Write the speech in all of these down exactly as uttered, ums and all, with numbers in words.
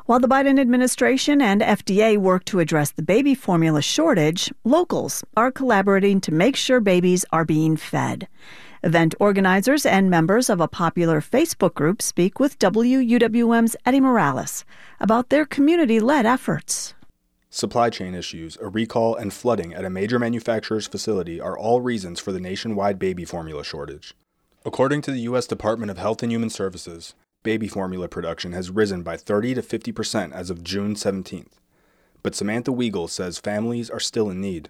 While the Biden administration and F D A work to address the baby formula shortage, locals are collaborating to make sure babies are being fed. Event organizers and members of a popular Facebook group speak with W U W M's Eddie Morales about their community-led efforts. Supply chain issues, a recall, and flooding at a major manufacturer's facility are all reasons for the nationwide baby formula shortage. According to the U S Department of Health and Human Services, baby formula production has risen by thirty to fifty percent as of June seventeenth. But Samantha Weigel says families are still in need.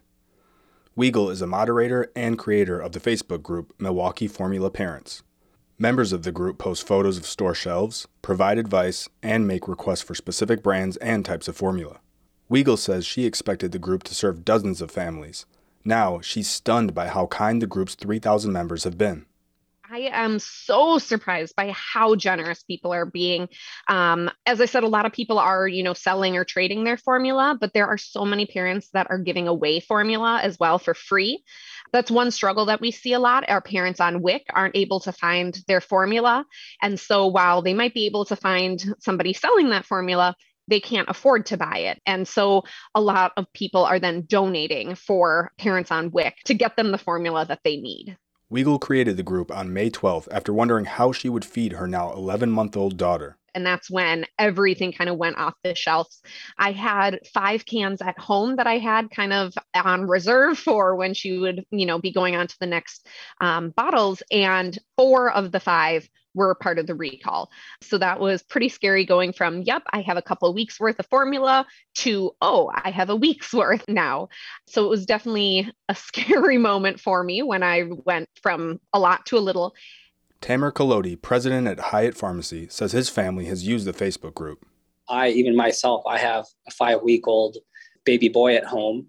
Weigel is a moderator and creator of the Facebook group Milwaukee Formula Parents. Members of the group post photos of store shelves, provide advice, and make requests for specific brands and types of formula. Weigel says she expected the group to serve dozens of families. Now, she's stunned by how kind the group's three thousand members have been. I am so surprised by how generous people are being. Um, as I said, a lot of people are, you know, selling or trading their formula, but there are so many parents that are giving away formula as well for free. That's one struggle that we see a lot. Our parents on W I C aren't able to find their formula. And so while they might be able to find somebody selling that formula, they can't afford to buy it. And so a lot of people are then donating for parents on W I C to get them the formula that they need. Weigel created the group on May twelfth after wondering how she would feed her now eleven-month-old daughter. And that's when everything kind of went off the shelves. I had five cans at home that I had kind of on reserve for when she would, you know, be going on to the next um, bottles. And four of the five were part of the recall. So that was pretty scary going from, yep, I have a couple of weeks worth of formula to, oh, I have a week's worth now. So it was definitely a scary moment for me when I went from a lot to a little. Tamer Kolodi, president at Hyatt Pharmacy, says his family has used the Facebook group. I, even myself, I have a five-week-old baby boy at home,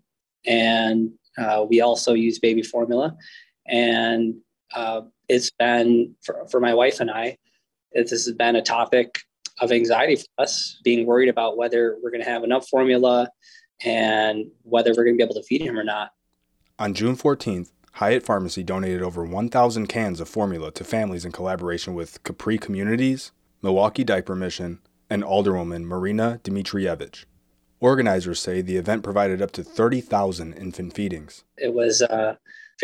and uh, we also use baby formula. And uh, it's been, for, for my wife and I, it, this has been a topic of anxiety for us, being worried about whether we're going to have enough formula and whether we're going to be able to feed him or not. On June fourteenth, Hyatt Pharmacy donated over one thousand cans of formula to families in collaboration with Capri Communities, Milwaukee Diaper Mission, and Alderwoman Marina Dmitrievich. Organizers say the event provided up to thirty thousand infant feedings. It was uh,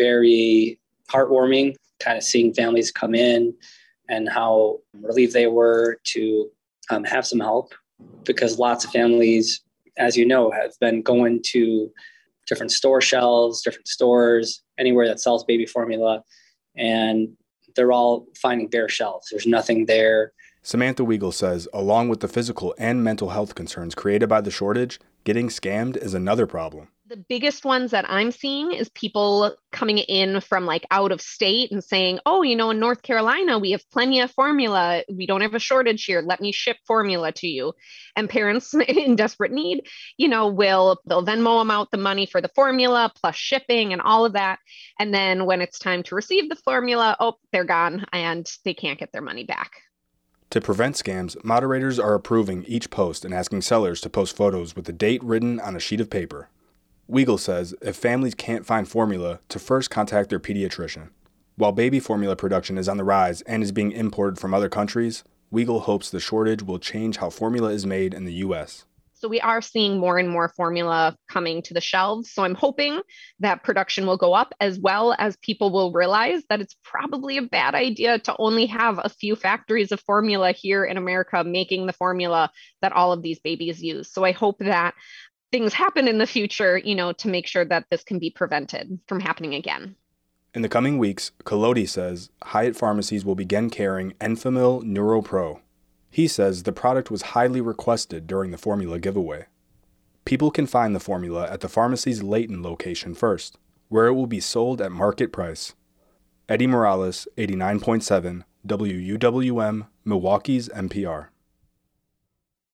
very heartwarming, kind of seeing families come in and how relieved they were to um, have some help, because lots of families, as you know, have been going to different store shelves, different stores, anywhere that sells baby formula, and they're all finding bare shelves. There's nothing there. Samantha Weigel says, along with the physical and mental health concerns created by the shortage, getting scammed is another problem. The biggest ones that I'm seeing is people coming in from like out of state and saying, oh, you know, in North Carolina, we have plenty of formula. We don't have a shortage here. Let me ship formula to you. And parents in desperate need, you know, will, they'll Venmo them out the money for the formula plus shipping and all of that. And then when it's time to receive the formula, oh, they're gone and they can't get their money back. To prevent scams, moderators are approving each post and asking sellers to post photos with the date written on a sheet of paper. Weigel says if families can't find formula, to first contact their pediatrician. While baby formula production is on the rise and is being imported from other countries, Weigel hopes the shortage will change how formula is made in the U S. So we are seeing more and more formula coming to the shelves. So I'm hoping that production will go up, as well as people will realize that it's probably a bad idea to only have a few factories of formula here in America making the formula that all of these babies use. So I hope that things happen in the future, you know, to make sure that this can be prevented from happening again. In the coming weeks, Kolodi says Hyatt pharmacies will begin carrying Enfamil NeuroPro. He says the product was highly requested during the formula giveaway. People can find the formula at the pharmacy's Layton location first, where it will be sold at market price. Eddie Morales, eighty-nine point seven, W U W M, Milwaukee's N P R.